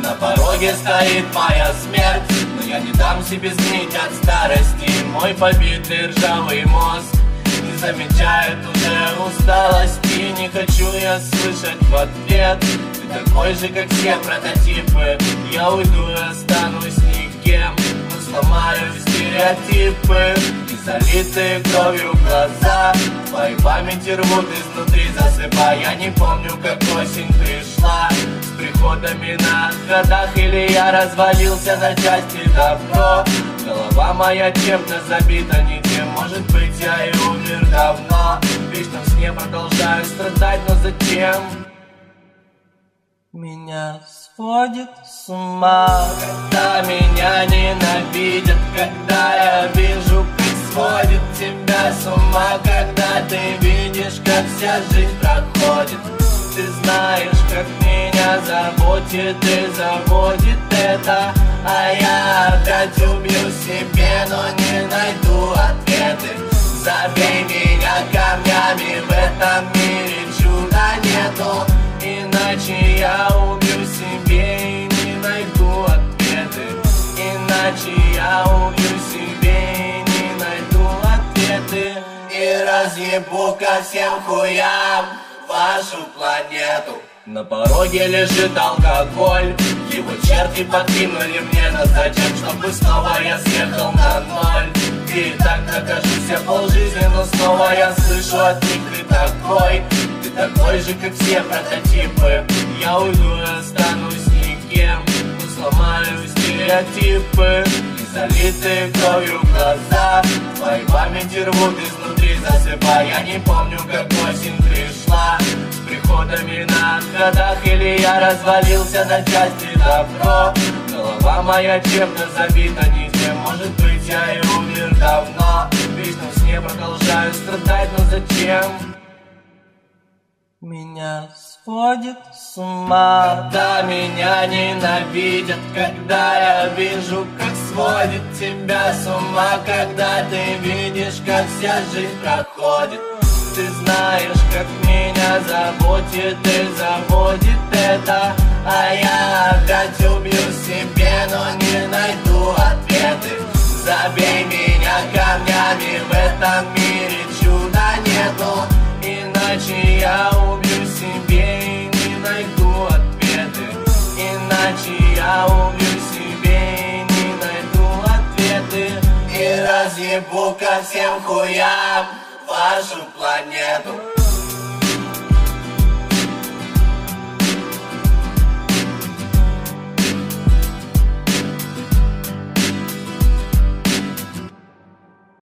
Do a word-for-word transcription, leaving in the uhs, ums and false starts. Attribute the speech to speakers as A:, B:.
A: На пороге стоит моя смерть, но я не дам себе сгнить от старости. Мой побитый ржавый мозг не замечает уже усталости. Не хочу я слышать в ответ: ты такой же, как все прототипы. Я уйду и останусь никем, но сломаю стереотипы. И залитые кровью глаза в моей памяти рвут изнутри, засыпая. Я не помню, как осень пришла с приходами на отходах, или я развалился на части добро. Голова моя чем-то забита не тем, может быть, я и умер давно. В вечном сне продолжаю страдать, но зачем? Меня сводит с ума, когда меня ненавидят, когда я вижу, как сводит тебя с ума, когда ты видишь, как вся жизнь проходит. Ты знаешь, как меня заботит и заводит это, а я опять убью себе, но не найду ответы. Забей меня камнями, в этом мире чуда нету, иначе я убью себе и не найду ответы. Иначе я убью себе и не найду ответы. И разъебу ко всем хуям вашу планету. На пороге лежит алкоголь, его черти подкинули мне на зачем, чтобы снова я съехал на ноль. И так нахожусь я полжизни, но снова я слышу от них: ты такой, ты такой же, как все прототипы. Я уйду и останусь никем, но сломаю стереотипы. И залитые кровью глаза в моей памяти рвут изнутри, засыпая. Я не помню, как осень пришла с приходами на отходах, или я развалился на части добро. Голова моя чем-то забита не тем, может быть, я и умер давно. В вечном сне продолжаю страдать, но зачем? Меня сводит с ума, когда меня ненавидят, когда я вижу, как сводит тебя с ума, когда ты видишь, как вся жизнь проходит. Ты знаешь, как меня заботит и заводит это, а я опять убью себе, но не найду ответы. Забей меня камнями, в этом мире чуда нету, иначе я убью себе и не найду ответы. Иначе я убью себе и не найду ответы. И разъебу ко всем хуям вашу планету.